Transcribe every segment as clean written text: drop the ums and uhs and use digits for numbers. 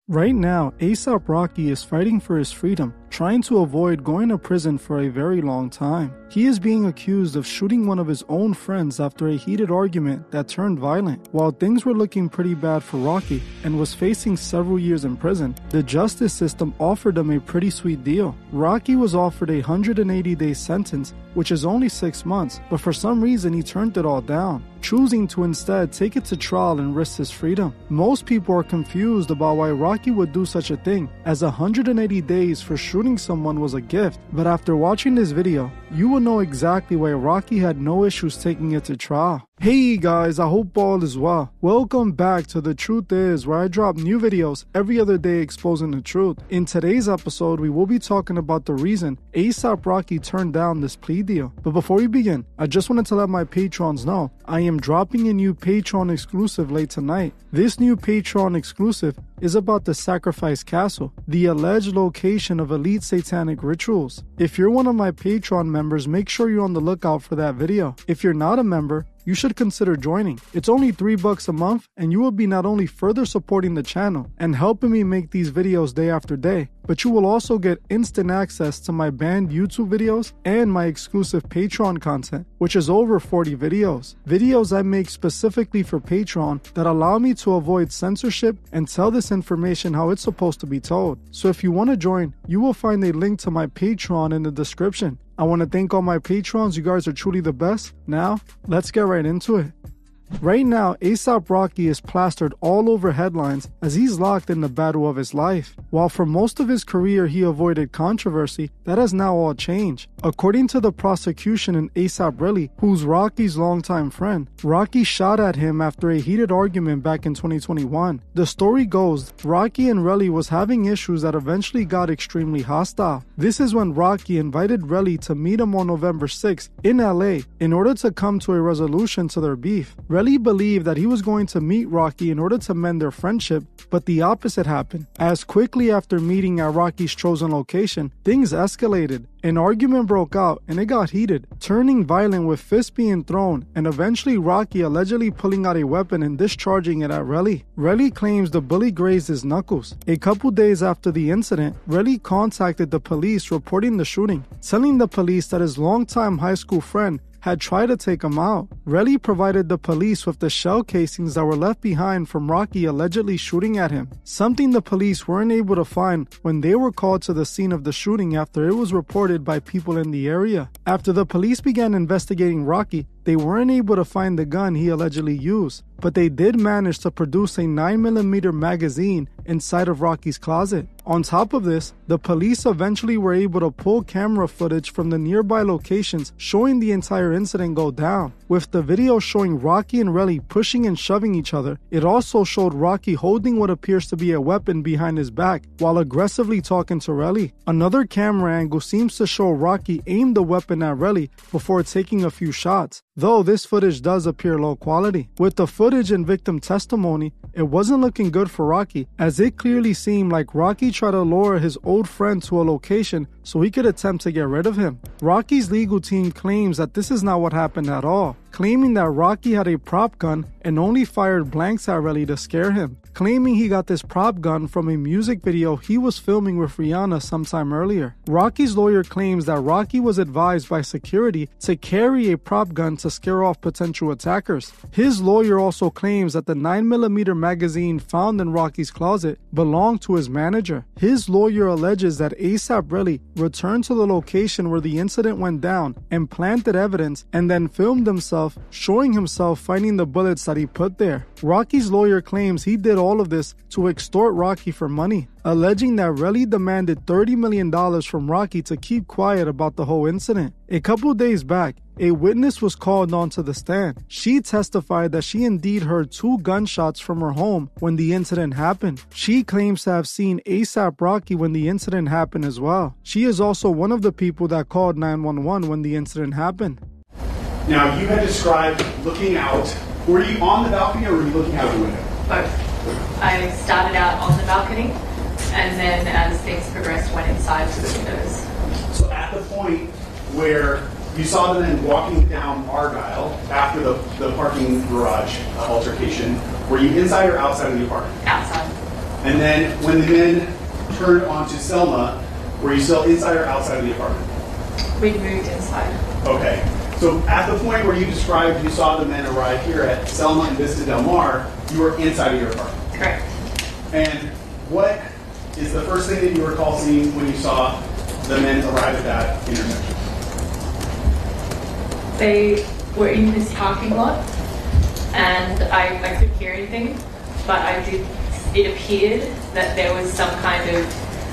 Right now, A$AP Rocky is fighting for his freedom, trying to avoid going to prison for a very long time. He is being accused of shooting one of his own friends after a heated argument that turned violent. While things were looking pretty bad for Rocky and was facing several years in prison, the justice system offered him a pretty sweet deal. Rocky was offered a 180-day sentence, which is only 6 months, but for some reason he turned it all down, choosing to instead take it to trial and risk his freedom. Most people are confused about why Rocky would do such a thing, as 180 days for shooting someone was a gift, but after watching this video, you will know exactly why Rocky had no issues taking it to trial. Hey guys, I hope all is well. Welcome back to The Truth Is, where I drop new videos every other day exposing the truth. In today's episode, we will be talking about the reason A$AP Rocky turned down this plea deal. But before we begin, I just wanted to let my patrons know I am dropping a new Patreon exclusive late tonight. This new Patreon exclusive is about the Sacrifice Castle, the alleged location of elite satanic rituals. If you're one of my Patreon members, make sure you're on the lookout for that video. If you're not a member, you should consider joining. It's only $3 a month, and you will be not only further supporting the channel and helping me make these videos day after day, but you will also get instant access to my banned YouTube videos and my exclusive Patreon content, which is over 40 videos. Videos I make specifically for Patreon that allow me to avoid censorship and tell this information how it's supposed to be told. So if you want to join, you will find a link to my Patreon in the description. I want to thank all my patrons. You guys are truly the best. Now, let's get right into it. Right now, A$AP Rocky is plastered all over headlines as he's locked in the battle of his life. While for most of his career he avoided controversy, that has now all changed. According to the prosecution and A$AP Rocky, who's Rocky's longtime friend, Rocky shot at him after a heated argument back in 2021. The story goes, Rocky and Relly was having issues that eventually got extremely hostile. This is when Rocky invited Relly to meet him on November 6th in LA in order to come to a resolution to their beef. Relly believed that he was going to meet Rocky in order to mend their friendship, but the opposite happened. As quickly after meeting at Rocky's chosen location, things escalated. An argument broke out and it got heated, turning violent with fists being thrown and eventually Rocky allegedly pulling out a weapon and discharging it at Relly. Relly claims the bully grazed his knuckles. A couple days after the incident, Relly contacted the police reporting the shooting, telling the police that his longtime high school friend had tried to take him out. Relly provided the police with the shell casings that were left behind from Rocky allegedly shooting at him, something the police weren't able to find when they were called to the scene of the shooting after it was reported by people in the area. After the police began investigating Rocky, they weren't able to find the gun he allegedly used, but they did manage to produce a 9mm magazine inside of Rocky's closet. On top of this, the police eventually were able to pull camera footage from the nearby locations showing the entire incident go down. With the video showing Rocky and Relly pushing and shoving each other, it also showed Rocky holding what appears to be a weapon behind his back while aggressively talking to Relly. Another camera angle seems to show Rocky aim the weapon at Relly before taking a few shots, though this footage does appear low quality. With the footage and victim testimony, it wasn't looking good for Rocky, as it clearly seemed like Rocky tried to lure his old friend to a location so he could attempt to get rid of him. Rocky's legal team claims that this is not what happened at all, claiming that Rocky had a prop gun and only fired blanks at Relly to scare him, claiming he got this prop gun from a music video he was filming with Rihanna sometime earlier. Rocky's lawyer claims that Rocky was advised by security to carry a prop gun to scare off potential attackers. His lawyer also claims that the 9mm magazine found in Rocky's closet belonged to his manager. His lawyer alleges that A$AP Rocky returned to the location where the incident went down and planted evidence and then filmed himself showing himself finding the bullets that he put there. Rocky's lawyer claims he did all of this to extort Rocky for money, alleging that Relly demanded $30 million from Rocky to keep quiet about the whole incident. A couple days back, a witness was called onto the stand. She testified that she indeed heard 2 gunshots from her home when the incident happened. She claims to have seen A$AP Rocky when the incident happened as well. She is also one of the people that called 911 when the incident happened. Now, you had described looking out. Were you on the balcony or were you looking out the window? Both. I started out on the balcony and then as things progressed went inside to the windows. So at the point where you saw them then walking down Argyle after the parking garage altercation, were you inside or outside of the apartment? Outside. And then when the men turned onto Selma, were you still inside or outside of the apartment? We moved inside. Okay. So at the point where you described you saw the men arrive here at Selma and Vista Del Mar, you were inside of your apartment. Correct. And what is the first thing that you recall seeing when you saw the men arrive at that intersection? They were in this parking lot, and I couldn't hear anything, but it appeared that there was some kind of,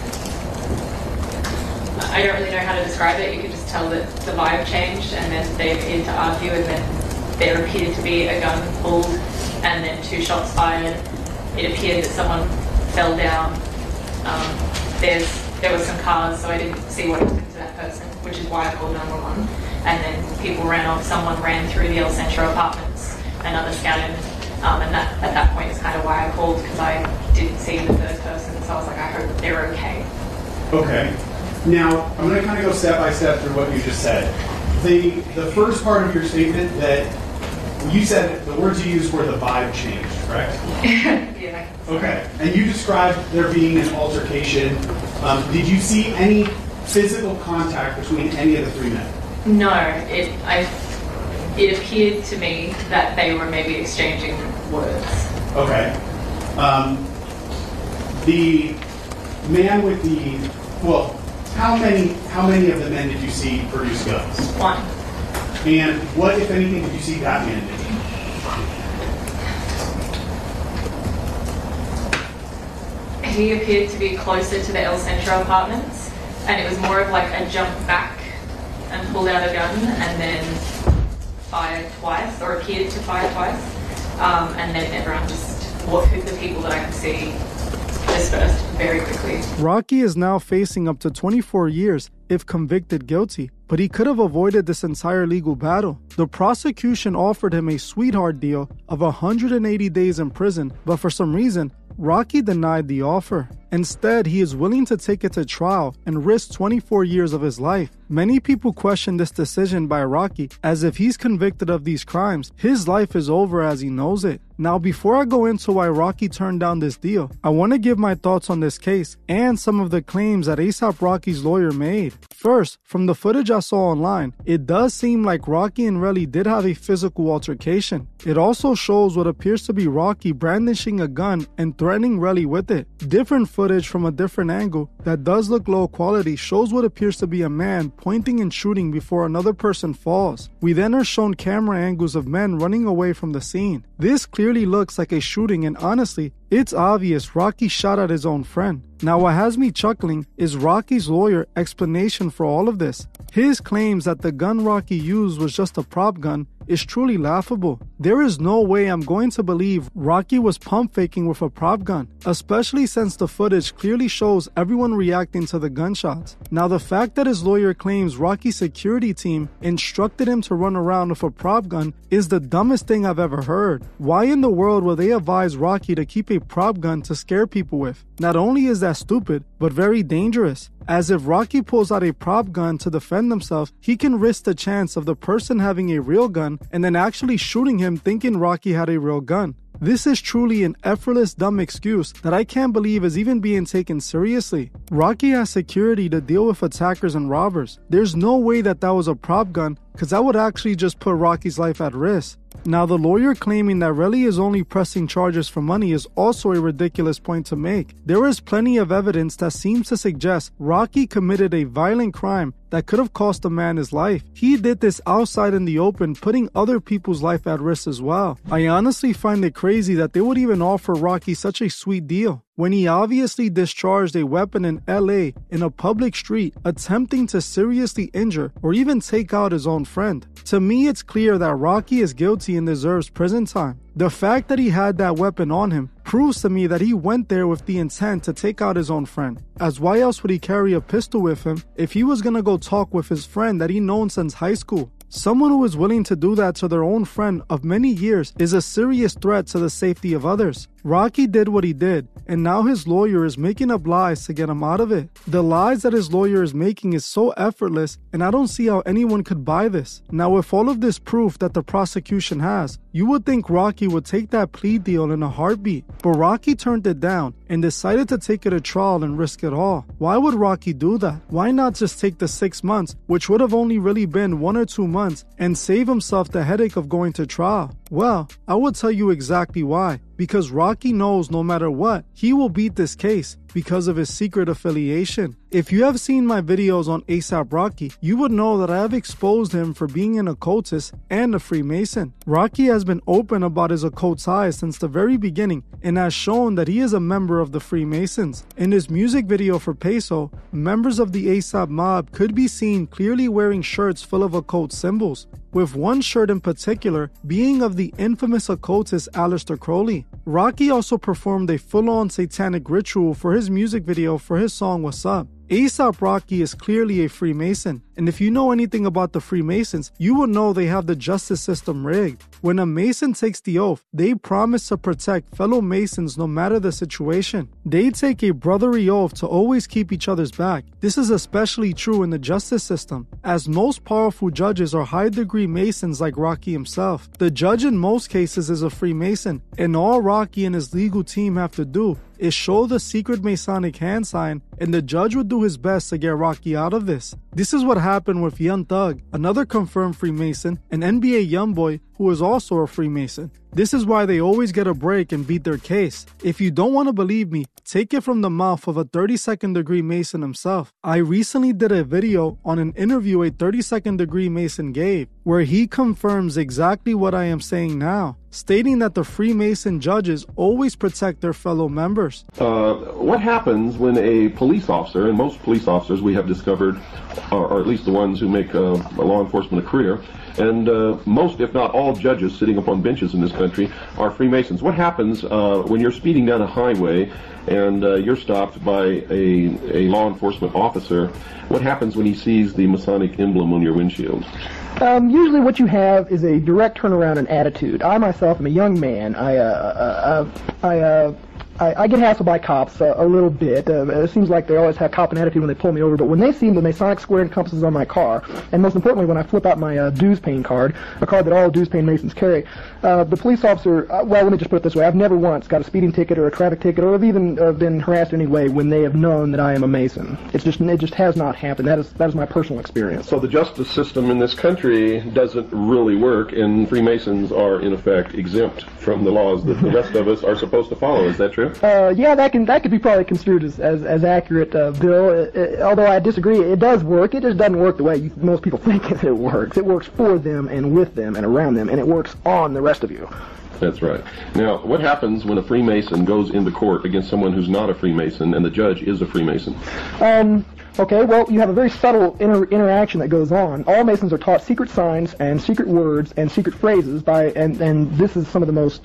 I don't really know how to describe it. You could just tell that the vibe changed, and then they appeared to argue, and then there appeared to be a gun pulled, and then 2 shots fired. It appeared that someone fell down. There was some cars, so I didn't see what happened to that person, which is why I called 911. And then people ran off. Someone ran through the El Centro apartments, and others scattered. And that, at that point, is kind of why I called, because I didn't see the third person. So I was like, I hope they're okay. Okay. Now, I'm going to kind of go step by step through what you just said. The first part of your statement that you said, the words you used were the vibe changed, correct? Yeah. Okay. And you described there being an altercation. Did you see any physical contact between any of the 3 men? No, it appeared to me that they were maybe exchanging words. Okay. The man with how many of the men did you see produce guns? 1. And what, if anything, did you see that man do? He appeared to be closer to the El Centro apartments, and it was more of like a jump back and pulled out a gun and then fired twice, or appeared to fire twice. And then everyone the people that I could see dispersed very quickly. Rocky is now facing up to 24 years if convicted guilty, but he could have avoided this entire legal battle. The prosecution offered him a sweetheart deal of 180 days in prison, but for some reason, Rocky denied the offer. Instead, he is willing to take it to trial and risk 24 years of his life. Many people question this decision by Rocky as if he's convicted of these crimes, his life is over as he knows it. Now, before I go into why Rocky turned down this deal, I want to give my thoughts on this case and some of the claims that A$AP Rocky's lawyer made. First, from the footage I saw online, it does seem like Rocky and Relly did have a physical altercation. It also shows what appears to be Rocky brandishing a gun and threatening Relly with it. Different footage from a different angle that does look low quality shows what appears to be a man pointing and shooting before another person falls. We then are shown camera angles of men running away from the scene. This clearly looks like a shooting, and honestly, it's obvious Rocky shot at his own friend. Now, what has me chuckling is Rocky's lawyer explanation for all of this. His claims that the gun Rocky used was just a prop gun is truly laughable. There is no way I'm going to believe Rocky was pump faking with a prop gun, especially since the footage clearly shows everyone reacting to the gunshots. Now, the fact that his lawyer claims Rocky's security team instructed him to run around with a prop gun is the dumbest thing I've ever heard. Why in the world would they advise Rocky to keep a prop gun to scare people with? Not only is that stupid, but very dangerous. As if Rocky pulls out a prop gun to defend himself, he can risk the chance of the person having a real gun and then actually shooting him thinking Rocky had a real gun. This is truly an effortless, dumb excuse that I can't believe is even being taken seriously. Rocky has security to deal with attackers and robbers. There's no way that was a prop gun, because that would actually just put Rocky's life at risk. Now, the lawyer claiming that Relly is only pressing charges for money is also a ridiculous point to make. There is plenty of evidence that seems to suggest Rocky committed a violent crime that could have cost a man his life. He did this outside in the open, putting other people's life at risk as well. I honestly find it crazy that they would even offer Rocky such a sweet deal when he obviously discharged a weapon in LA in a public street, attempting to seriously injure or even take out his own friend. To me, it's clear that Rocky is guilty and deserves prison time. The fact that he had that weapon on him proves to me that he went there with the intent to take out his own friend. As why else would he carry a pistol with him if he was gonna go talk with his friend that he known since high school? Someone who is willing to do that to their own friend of many years is a serious threat to the safety of others. Rocky did what he did, and now his lawyer is making up lies to get him out of it. The lies that his lawyer is making is so effortless, and I don't see how anyone could buy this. Now, with all of this proof that the prosecution has, you would think Rocky would take that plea deal in a heartbeat, but Rocky turned it down and decided to take it to trial and risk it all. Why would Rocky do that? Why not just take the 6 months, which would have only really been 1 or 2 months, and save himself the headache of going to trial? Well, I will tell you exactly why. Because Rocky knows no matter what, he will beat this case because of his secret affiliation. If you have seen my videos on A$AP Rocky, you would know that I have exposed him for being an occultist and a Freemason. Rocky has been open about his occult ties since the very beginning and has shown that he is a member of the Freemasons. In his music video for Peso, members of the A$AP mob could be seen clearly wearing shirts full of occult symbols, with one shirt in particular being of the infamous occultist Aleister Crowley. Rocky also performed a full-on satanic ritual for his music video for his song What's Up. A$AP Rocky is clearly a Freemason, and if you know anything about the Freemasons, you will know they have the justice system rigged. When a Mason takes the oath, they promise to protect fellow Masons no matter the situation. They take a brotherly oath to always keep each other's back. This is especially true in the justice system, as most powerful judges are high-degree Masons like Rocky himself. The judge in most cases is a Freemason, and all Rocky and his legal team have to do is show the secret Masonic hand sign, and the judge would do his best to get Rocky out of this. This is what happened with Young Thug, another confirmed Freemason, an NBA Youngboy who is also a Freemason. This is why they always get a break and beat their case. If you don't want to believe me, take it from the mouth of a 32nd degree Mason himself. I recently did a video on an interview a 32nd degree Mason gave, where he confirms exactly what I am saying now, stating that the Freemason judges always protect their fellow members. What happens when a police officer, and most police officers we have discovered, or at least the ones who make law enforcement a career, and most, if not all, judges sitting upon benches in this country are Freemasons. What happens when you're speeding down a highway and you're stopped by a law enforcement officer? What happens when he sees the Masonic emblem on your windshield? Usually what you have is a direct turnaround in attitude. I myself am a young man. I get hassled by cops a little bit. It seems like they always have cop an attitude when they pull me over, but when they see the Masonic square and compasses on my car, and most importantly when I flip out my dues paying card, a card that all dues paying Masons carry, the police officer, well, let me just put it this way, I've never once got a speeding ticket or a traffic ticket, or have even been harassed in any way when they have known that I am a Mason. It just has not happened. That is my personal experience. So the justice system in this country doesn't really work, and Freemasons are in effect exempt from the laws that the rest of us are supposed to follow. Is that true? Yeah, that could be probably construed as accurate, Bill. Although I disagree, it does work. It just doesn't work the way most people think it works. It works for them and with them and around them, and it works on the rest of you. That's right. Now, what happens when a Freemason goes into court against someone who's not a Freemason and the judge is a Freemason? Okay, well, you have a very subtle interaction that goes on. All Masons are taught secret signs and secret words and secret phrases and this is some of the most,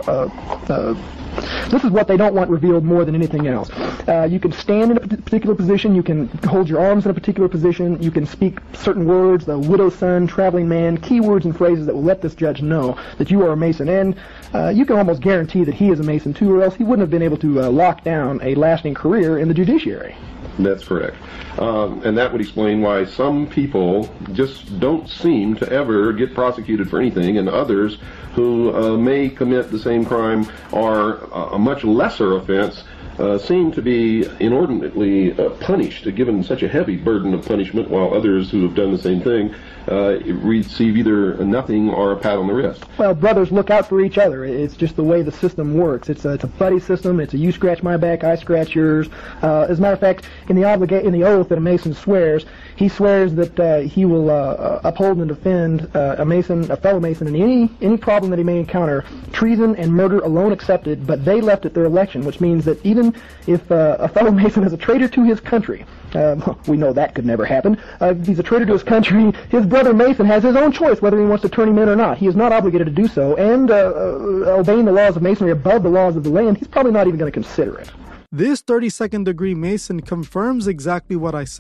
this is what they don't want revealed more than anything else. You can stand in a particular position, you can hold your arms in a particular position, you can speak certain words, the widow's son, traveling man, keywords and phrases that will let this judge know that you are a Mason, and you can almost guarantee that he is a Mason too, or else he wouldn't have been able to lock down a lasting career in the judiciary. That's correct. And that would explain why some people just don't seem to ever get prosecuted for anything, and others who may commit the same crime or a much lesser offense seem to be inordinately punished, given such a heavy burden of punishment, while others who have done the same thing receive either nothing or a pat on the wrist. Well, brothers look out for each other. It's just the way the system works. It's a buddy system. It's a you scratch my back, I scratch yours. As a matter of fact, in the oath that a Mason swears, he swears that he will uphold and defend a fellow Mason in any problem that he may encounter, treason and murder alone accepted, but they left at their election, which means that even if a fellow Mason is a traitor to his country, we know that could never happen. If he's a traitor to his country, his brother Mason has his own choice whether he wants to turn him in or not. He is not obligated to do so, and obeying the laws of Masonry above the laws of the land, he's probably not even going to consider it. This 32nd degree Mason confirms exactly what I said.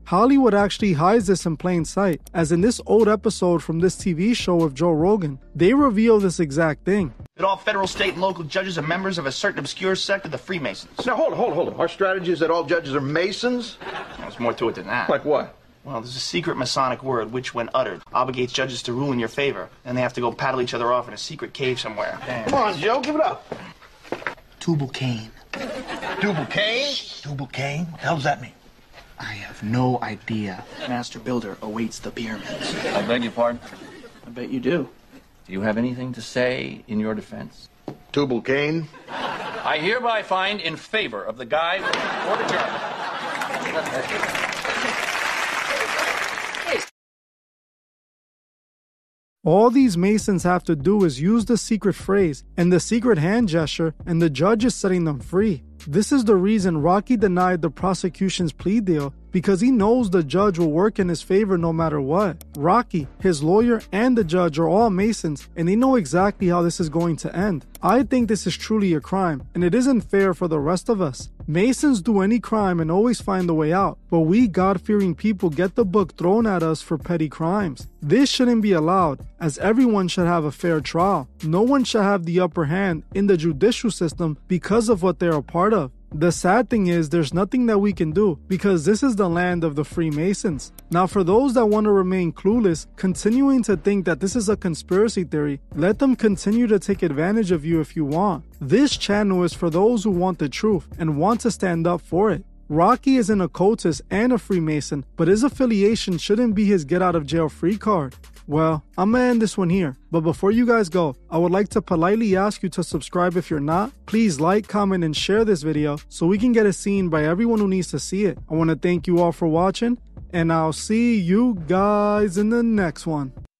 Hollywood actually hides this in plain sight, as in this old episode from this TV show with Joe Rogan, they reveal this exact thing. That all federal, state, and local judges are members of a certain obscure sect of the Freemasons. Now, hold on. Our strategy is that all judges are Masons? There's more to it than that. Like what? Well, there's a secret Masonic word which, when uttered, obligates judges to rule in your favor. And they have to go paddle each other off in a secret cave somewhere. Damn. Come on, Joe, give it up. Tubal Cain. Tubal Cain? Tubal Cain? What the hell does that mean? I have no idea. Master Builder awaits the pyramids. I beg your pardon? I bet you do. Do you have anything to say in your defense? Tubal Cain? I hereby find in favor of the guy for the journal. All these Masons have to do is use the secret phrase and the secret hand gesture, and the judge is setting them free. This is the reason Rocky denied the prosecution's plea deal, because he knows the judge will work in his favor no matter what. Rocky, his lawyer, and the judge are all Masons, and they know exactly how this is going to end. I think this is truly a crime, and it isn't fair for the rest of us. Masons do any crime and always find a way out, but we God-fearing people get the book thrown at us for petty crimes. This shouldn't be allowed, as everyone should have a fair trial. No one should have the upper hand in the judicial system because of what they're a part of. The sad thing is there's nothing that we can do, because this is the land of the Freemasons. Now, for those that want to remain clueless, continuing to think that this is a conspiracy theory, let them continue to take advantage of you if you want. This channel is for those who want the truth and want to stand up for it. Rocky is an occultist and a Freemason, but his affiliation shouldn't be his get out of jail free card. Well, I'm gonna end this one here, but before you guys go, I would like to politely ask you to subscribe if you're not. Please like, comment, and share this video so we can get it seen by everyone who needs to see it. I want to thank you all for watching, and I'll see you guys in the next one.